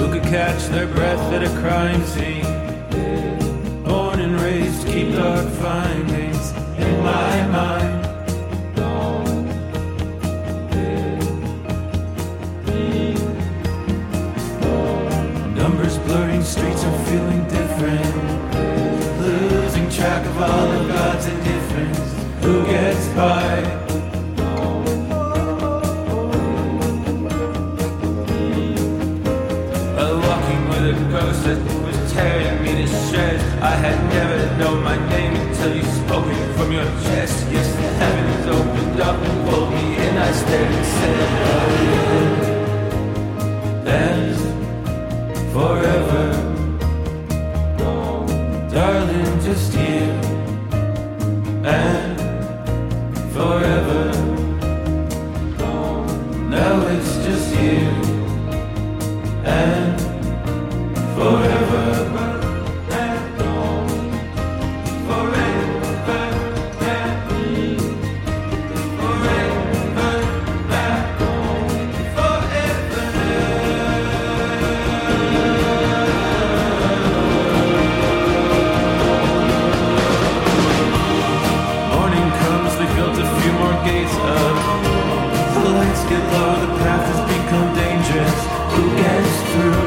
could catch their breath at a crime scene. Born and raised, keep dark findings in my mind. Numbers blurring, streets are feeling different. Losing track of all of God's indifference. Who gets by? A ghost that was tearing me to shreds. I had never known my name until you spoke it from your chest. Yes, the heavens opened up and pulled me in. I stared and said, oh, and forever, darling, just you and forever. Now it's just you and forever. Morning comes, they built a few more gates up. The lights get low, the path has become dangerous. Who gets through?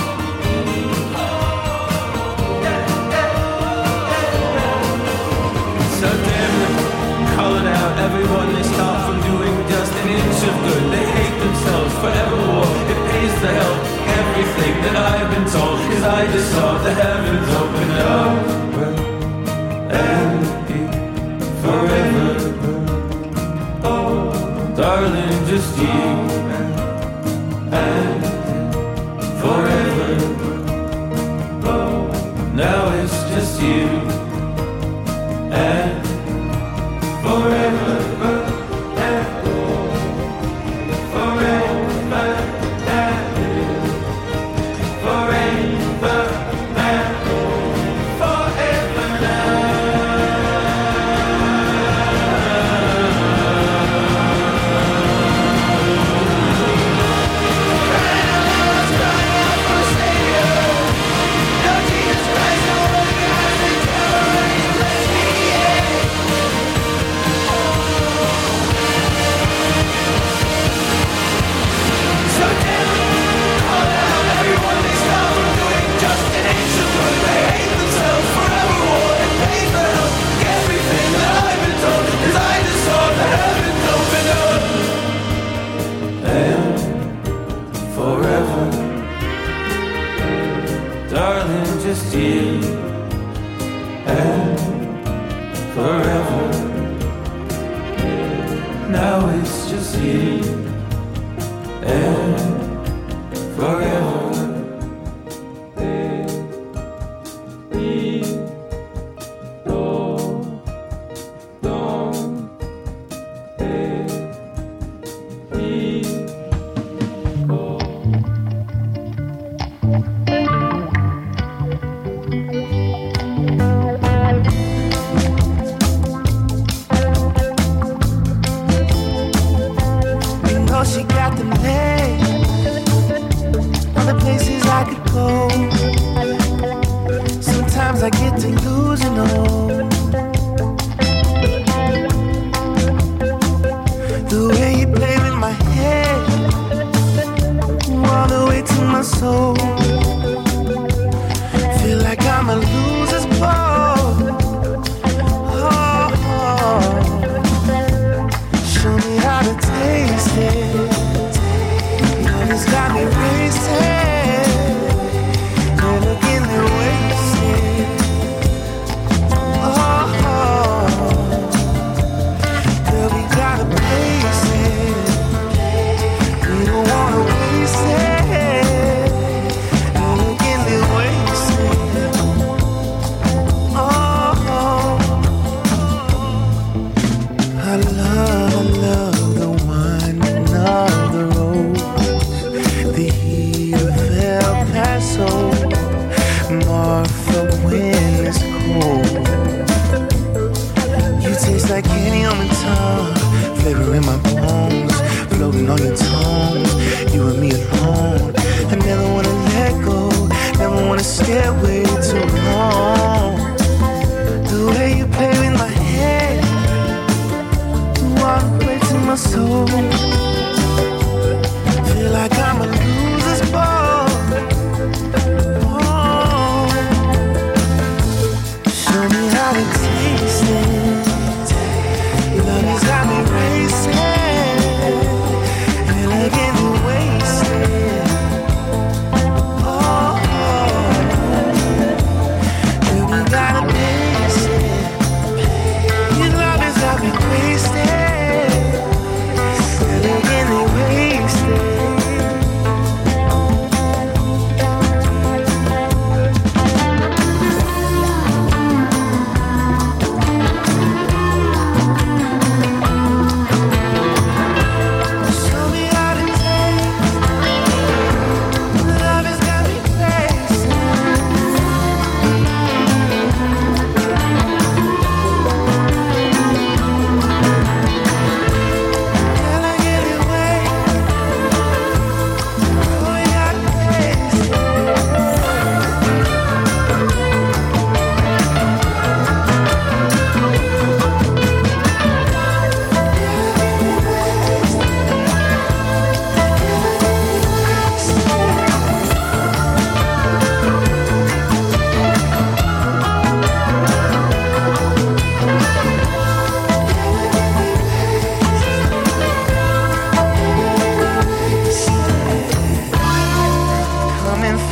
Everyone they stop from doing just an inch of good. They hate themselves forever war. It pays the hell everything that I've been told. Cause I just saw the heavens open up and be forever. Oh, darling, just you and forever. Oh, now it's just you and forever. Just you and forever. Now it's just you and forever. She got the name, all the places I could go. Sometimes I get to losing all. The way you play with my head, all the way to my soul. Feel like I'm a loser's ball. Show me how to taste it. It's got me racing, you're looking at wasted. Oh, girl, we gotta place it. We don't wanna waste it.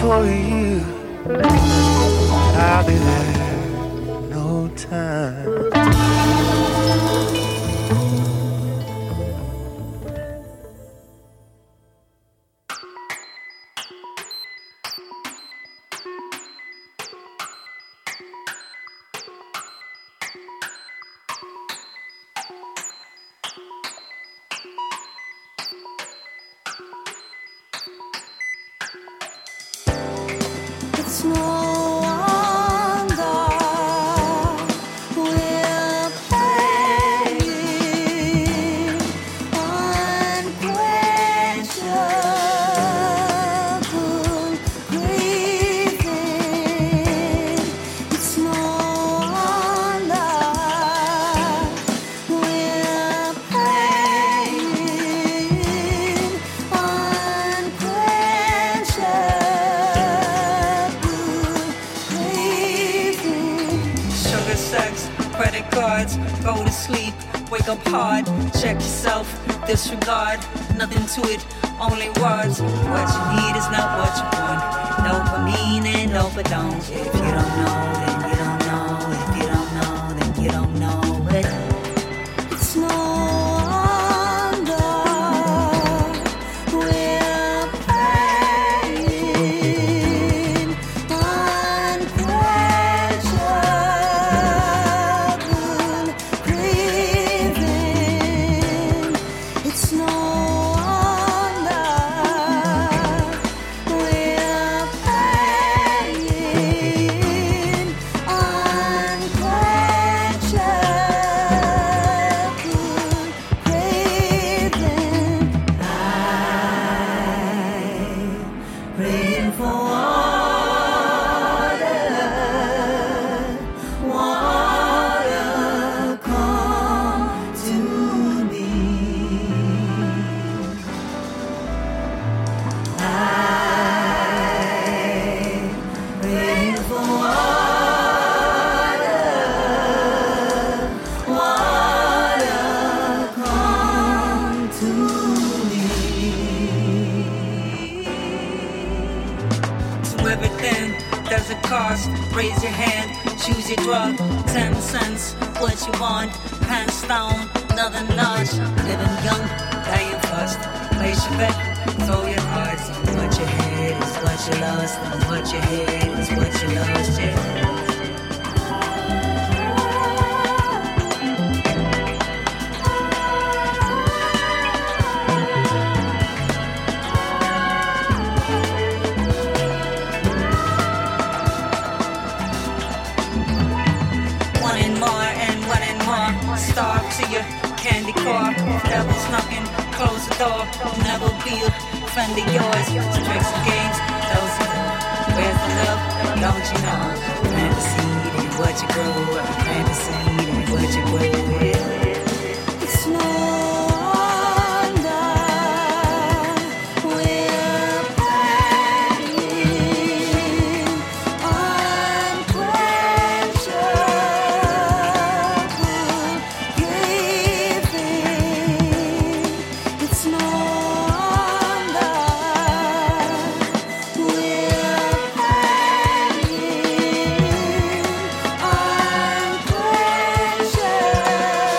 for you. I'll be there no time. It's no wonder we're paying unquenchable grieving. It's no wonder we're paying Sugar, sex, credit cards, go to sleep, wake up hard, check yourself, disregard, nothing to it, only words. What you need is not what you want. Dopamine and dopamine. If you don't know, then you don't know. If you don't know, then you don't know it. It's no wonder we're paying unquenchable grieving. It's no wonder we're paying Everything, there's a cost. Raise your hand, choose your drug. 10 cents, what you want. Hands down, nothing large. Living young, dying fast. Place your bet, throw your cards. And what you had is what you lost. And what you had is what you lost, yeah. Starve to your candy car. Devil's knocking, close the door. Never be a friend of yours. Tricks and games, those are where's the love? Don't you know? Plant the seed and what you grow. Plant the seed and what you grow. It's no wonder we're paying unquenchable grieving. It's no wonder we're paying unquenchable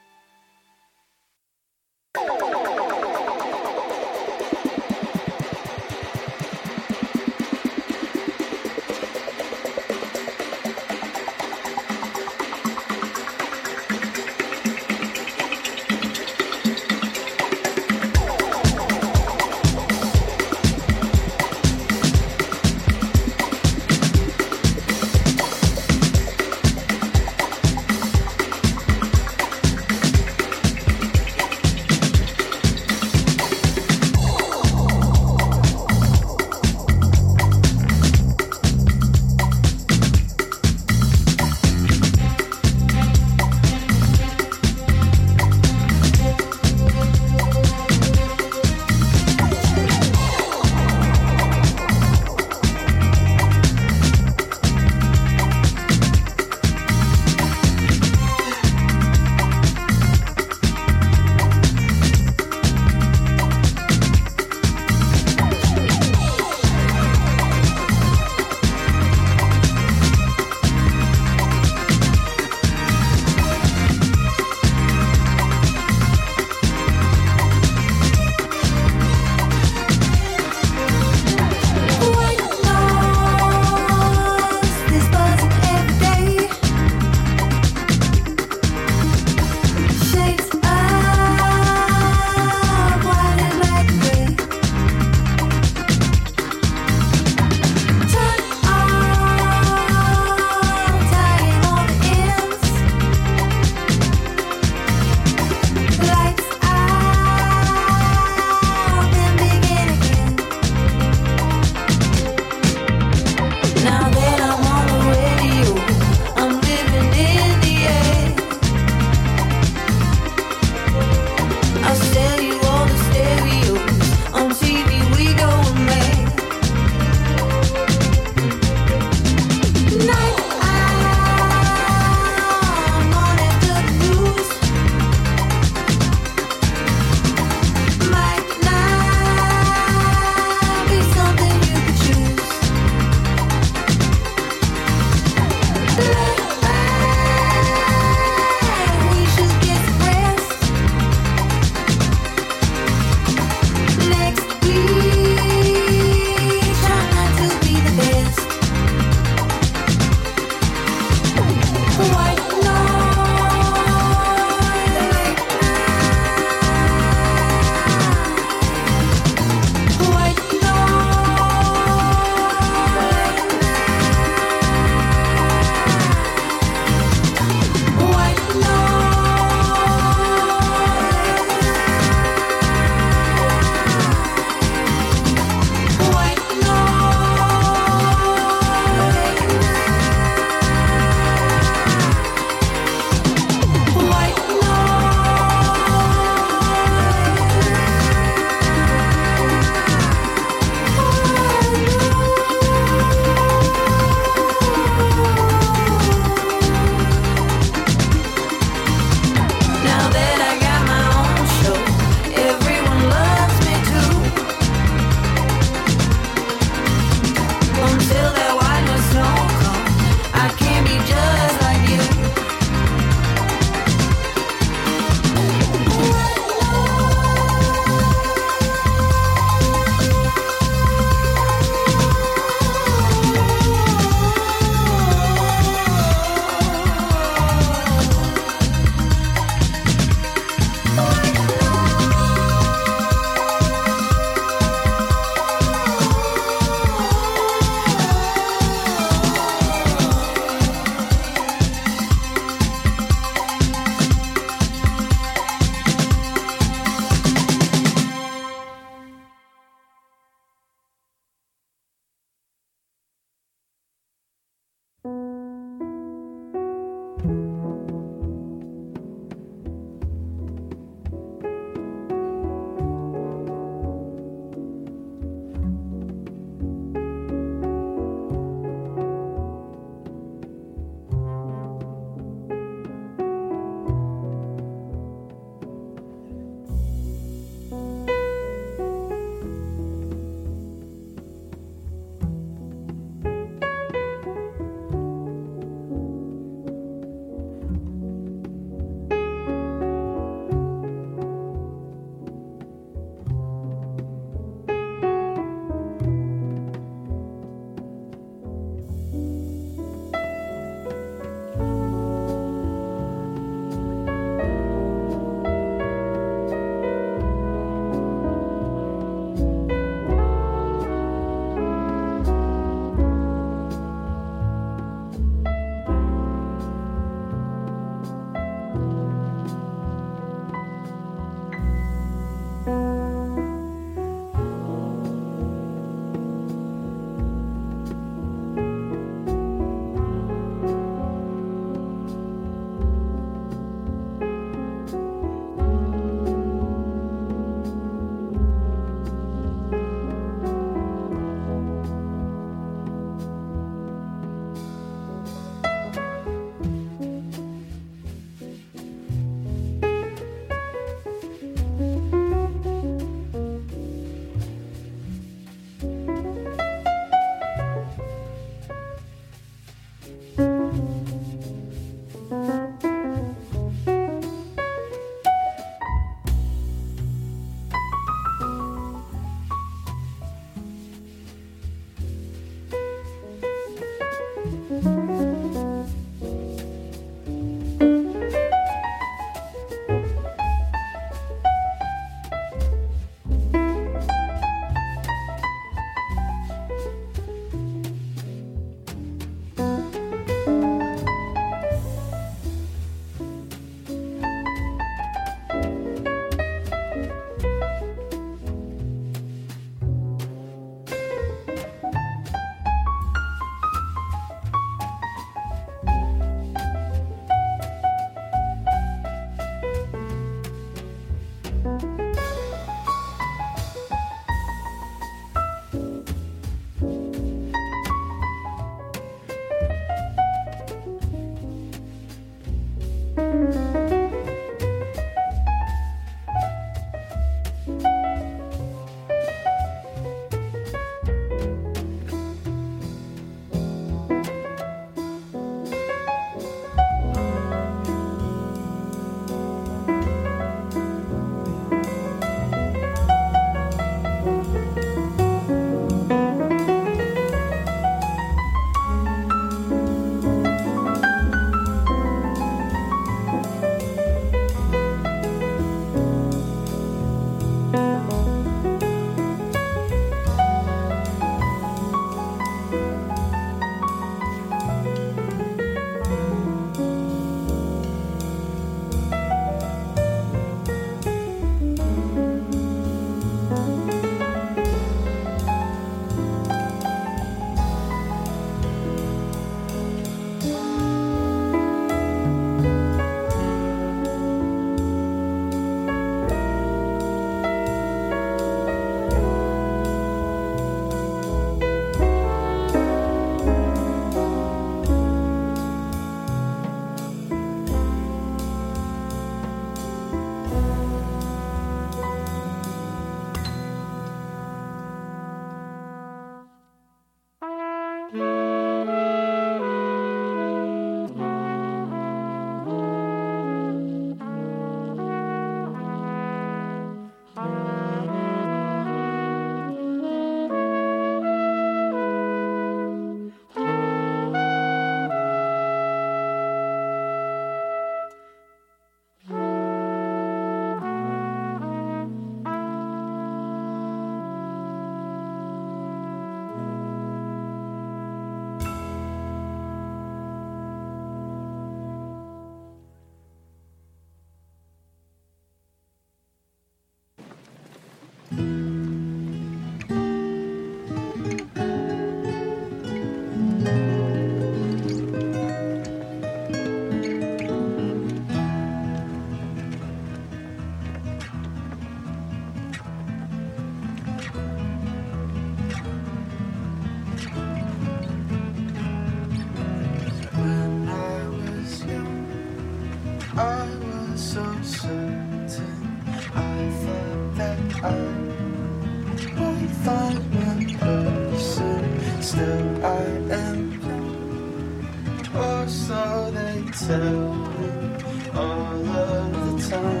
Tell me all of the time.